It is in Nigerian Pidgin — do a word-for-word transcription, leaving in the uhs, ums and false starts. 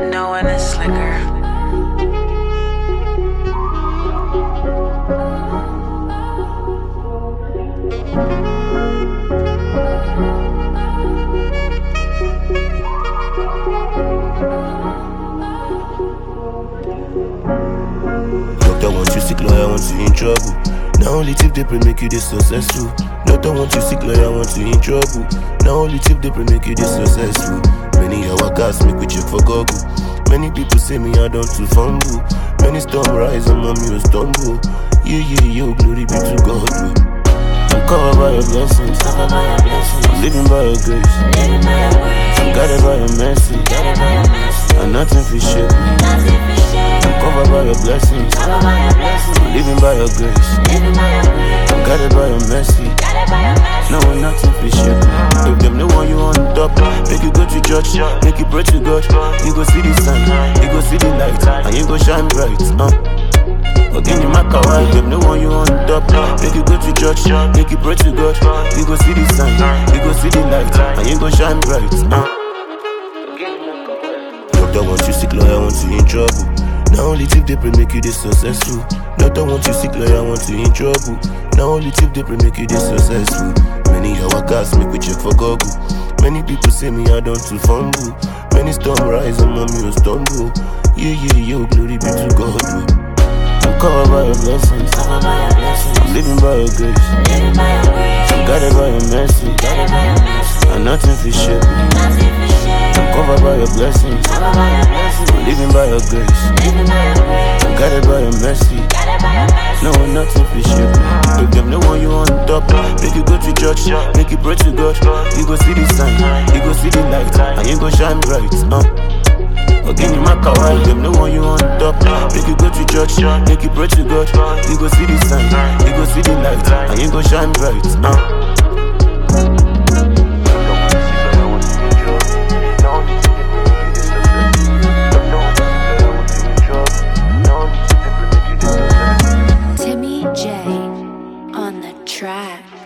know when it's slicker. Doctor want you sick, lawyer want you in trouble. Now only tip they pray make you this successful. Doctor want you sick, lawyer want you in trouble. Now only tip they pray make you this successful. Many our gas make we check for Google. Many people say me I don't too fumble. Many storm rise and mommy will stumble. Yeah, yeah, yo, glory be to God. I'm covered by your blessings, Covered by your blessings, living by your grace, living by your grace, I'm guided by your mercy, guided by your mercy, and nothing fi shake me. nothing for shame. I'm covered by your blessings, Covered by your blessings, living by your grace, living by your grace, I'm guided by your mercy. guided by your mercy. No one nothing fi shake me. If them no want you on top, make you go to church, make you pray to God. You go see the sun, you go see the light, and you go shine bright. Uh. Again, you make a while, them no want you on top. Make you go to church, make you pray to God. You go see the sun, you go see the light, and you go shine bright. Uh. Doctor want you sick, lawyer want you in trouble. Now only tip they pray make you this successful. Doctor want you sick, lawyer want you in trouble. Now only tip they pray make you this successful. Many our gas make we check for Google. Many people say me I don't too fumble. Many storm rise and mommy will stumble. Yeah, yeah, yo, glory be to God. I'm covered by your blessings, Covered by your blessings, living by your grace, living by your grace, I'm guided by your mercy, guided by your mercy, and nothing fi shake me. nothing for shame. I'm covered by your blessings, Covered by your blessings, living by your grace, living by your grace, I'm guided by your mercy. guided by your mercy. No one nothing fi shake me. If them no want you on top, make you go to church, make you pray to God. You go see the sun, you go see the light, and you go shine bright. Uh. Again, you make a while, them no want you on top. Make you go to church, make you pray to God. You go see the sun, you go see the light, and you go shine bright. Uh. Timmy J on the track.